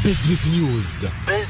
بزنس نيوز.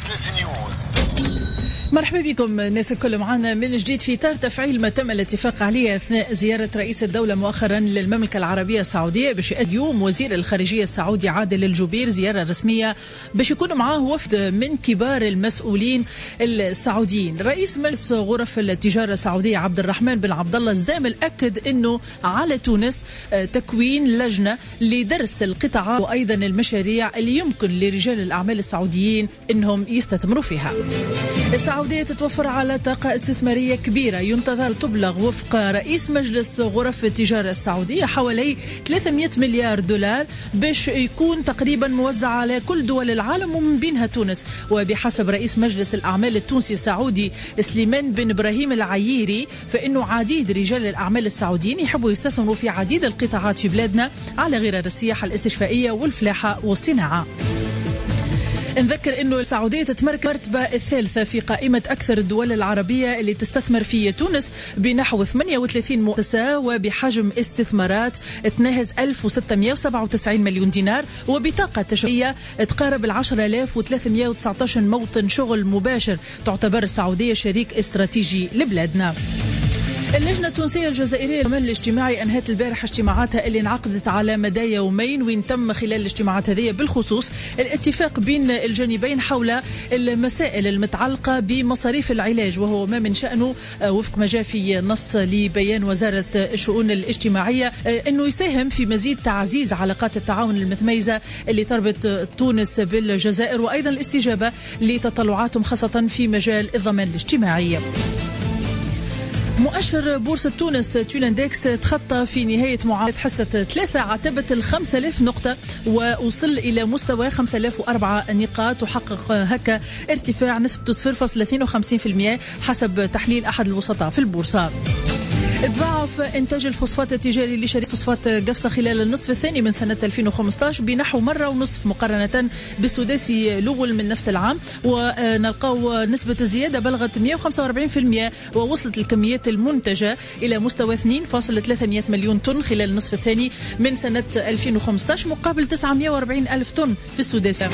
مرحبا بكم الناس الكل معنا من جديد في إطار تفعيل ما تم الاتفاق عليه أثناء زيارة رئيس الدولة مؤخرا للمملكة العربية السعودية. باش اليوم وزير الخارجية السعودي عادل الجبير زيارة رسمية باش يكون معاه وفد من كبار المسؤولين السعوديين. رئيس مجلس غرف التجارة السعودية عبد الرحمن بن عبد الله الزامل أكد أنه على تونس تكوين لجنة لدرس القطاعات وأيضا المشاريع اللي يمكن لرجال الأعمال السعوديين أنهم يستثمروا فيها. السعودية تتوفر على طاقة استثمارية كبيرة ينتظر تبلغ وفق رئيس مجلس غرف التجارة السعودية حوالي 300 مليار دولار باش يكون تقريبا موزع على كل دول العالم ومن بينها تونس. وبحسب رئيس مجلس الأعمال التونسي السعودي سليمان بن إبراهيم العييري فإنه عديد رجال الأعمال السعوديين يحبوا يستثمروا في عديد القطاعات في بلادنا على غرار السياحة الاستشفائية والفلاحة والصناعة. نذكر أنه السعودية تتمركز المرتبة الثالثة في قائمة أكثر الدول العربية اللي تستثمر في تونس بنحو 38 مؤسسة وبحجم استثمارات تناهز 1697 مليون دينار وبطاقة تشغيلية تقارب 10319 موطن شغل مباشر. تعتبر السعودية شريك استراتيجي لبلادنا. اللجنة التونسية الجزائرية للعمل الاجتماعي أنهت البارحة اجتماعاتها اللي انعقدت على مدى يومين وين تم خلال الاجتماعات هذه بالخصوص الاتفاق بين الجانبين حول المسائل المتعلقة بمصاريف العلاج وهو ما من شأنه وفق ما جاء في نص لبيان وزارة الشؤون الاجتماعية أنه يساهم في مزيد تعزيز علاقات التعاون المتميزة اللي تربط تونس بالجزائر وأيضا الاستجابة لتطلعاتهم خاصة في مجال الضمان الاجتماعي. مؤشر بورصة تونس تولندكس تخطى في نهاية معاملة حصة 3 عتبة 5000 نقطة ووصل إلى مستوى 5004 نقاط وحقق هكا ارتفاع نسبة 0.52% حسب تحليل أحد الوسطاء في البورصة. تضاعف إنتاج الفوسفات التجاري لشركة فوسفات قفصة خلال النصف الثاني من سنة 2015 بنحو مرة ونصف مقارنة بالسداسي الأول من نفس العام ونلقاو نسبة الزيادة بلغت 145% ووصلت الكميات المنتجة إلى مستوى 2.3 مليون طن خلال النصف الثاني من سنة 2015 مقابل 940 ألف طن في السداسي.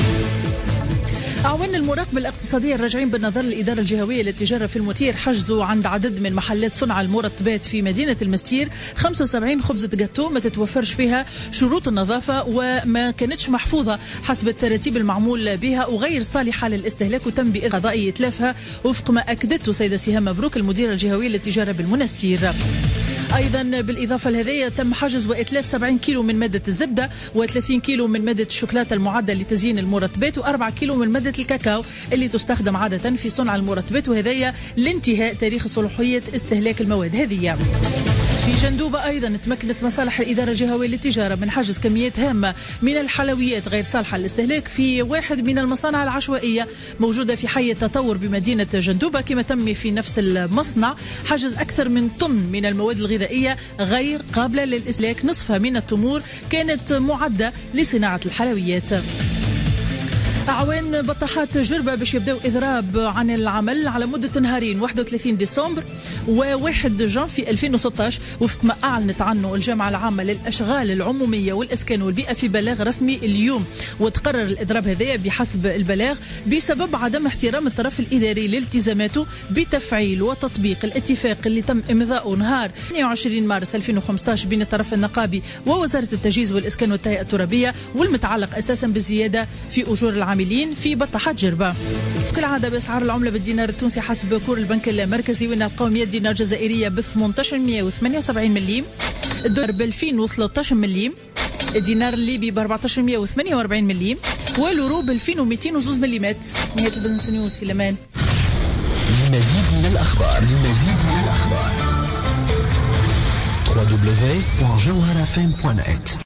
أعوان المراقبة الاقتصادية الراجعين بالنظر للإدارة الجهوية للتجارة في المستير حجزوا عند عدد من محلات صنع المرطبات في مدينة المستير 75 خبزة جاتو ما تتوفرش فيها شروط النظافة وما كانتش محفوظة حسب التراتيب المعمول بها وغير صالحة للاستهلاك وتم بقضاء إتلافها وفق ما أكدته سيدة سهام مبروك المديرة الجهوية للتجارة بالمنستير. أيضا بالإضافة لهذه تم حجز وإتلاف 70 كيلو من مادة الزبدة و30 كيلو من مادة الشوكولاتة المعدة لتزيين المرطبات و4 كيلو من مادة الكاكاو اللي تستخدم عادة في صنع المرطبات وهذايا لانتهاء تاريخ صلاحية استهلاك المواد هذه. في جندوبة أيضا تمكنت مصالح الإدارة الجهوية للتجارة من حجز كميات هامة من الحلويات غير صالحة للاستهلاك في واحد من المصانع العشوائية موجودة في حي التطور بمدينة جندوبة كما تم في نفس المصنع حجز أكثر من طن من المواد الغذائية غير قابلة للاستهلاك نصفها من التمور كانت معدة لصناعة الحلويات. أعوان بطاحات جربة باش يبدأوا إضراب عن العمل على مدة نهارين 31 ديسمبر و1 جانفي 2016 وفق ما أعلنت عنه الجامعة العامة للأشغال العمومية والإسكان والبيئة في بلاغ رسمي اليوم. وتقرر الإضراب هذا بحسب البلاغ بسبب عدم احترام الطرف الإداري لالتزاماته بتفعيل وتطبيق الاتفاق اللي تم إمضاؤه نهار 22 مارس 2015 بين الطرف النقابي ووزارة التجهيز والإسكان والتهيئة الترابية والمتعلق أساسا بالزيادة في أجور العاملين في بطاحات جربة. كالعادة بأسعار العملة بالدينار التونسي حسب كور البنك المركزي ونلقاو 100 دينار جزائرية ب 1878 مليم، الدولار ب 2013 مليم، الدينار الليبي ب 1448 مليم واليورو ب 2202 مليمات. نهاية البزنس نيوز في الأمان. لمزيد من الأخبار www.jawharafm.net